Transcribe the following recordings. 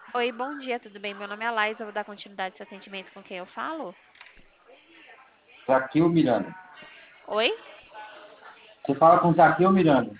Oi, bom dia, tudo bem? Meu nome é Laís, eu vou dar continuidade ao seu atendimento com quem eu falo. Zaqueu Miranda. Oi? Você fala com Zaqueu Miranda.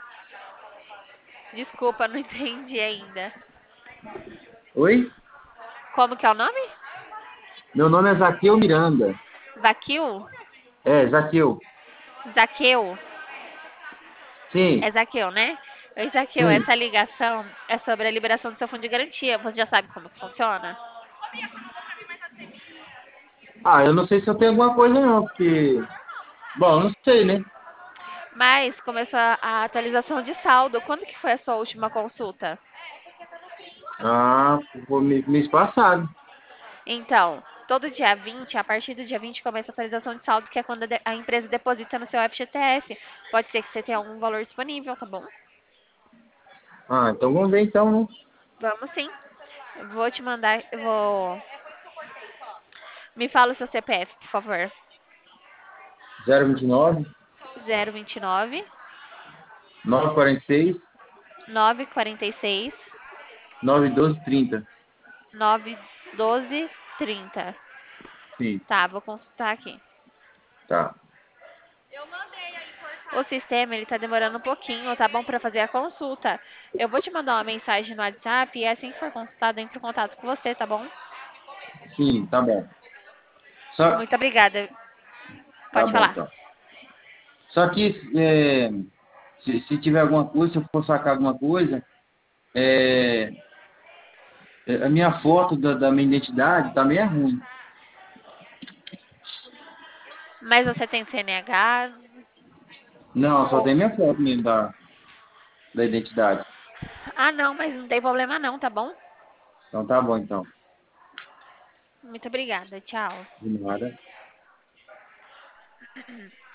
Desculpa, não entendi ainda. Oi? Como que é o nome? Meu nome é Zaqueu Miranda. Zaqueu? É, Zaqueu. Zaqueu? Sim, É Zaqueu, né? Oi, Zaqueu, sim. essa ligação é sobre a liberação do seu fundo de garantia. Você já sabe como que funciona? Ah, eu não sei se eu tenho alguma coisa não, porque... Bom, eu não sei, né? Mas começou a atualização de saldo. Quando que foi a sua última consulta? Ah, foi mês passado. Então, todo dia 20, a partir do dia 20 começa a atualização de saldo, que é quando a empresa deposita no seu FGTS. Pode ser que você tenha algum valor disponível, tá bom? Ah, então vamos ver então, né? Vamos sim. Eu vou te mandar, eu vou... Me fala o seu CPF, por favor. 029 029 946 946 91230. 912 30. Sim, Tá, vou consultar aqui. tá. O sistema, ele tá demorando um pouquinho, tá bom, pra fazer a consulta. Eu vou te mandar uma mensagem no WhatsApp e assim que for consultado, eu entro em contato com você, tá bom? Sim, tá bom. Só... Muito obrigada. Tá Pode bom, falar. então. Só que se tiver alguma coisa, se eu for sacar alguma coisa, é, a minha foto da minha identidade tá meio ruim. Mas você tem CNH Não, só ou... tem minha foto mesmo da identidade. Ah, não, mas não tem problema não, tá bom? Então tá bom, então. Muito obrigada. Tchau. De nada.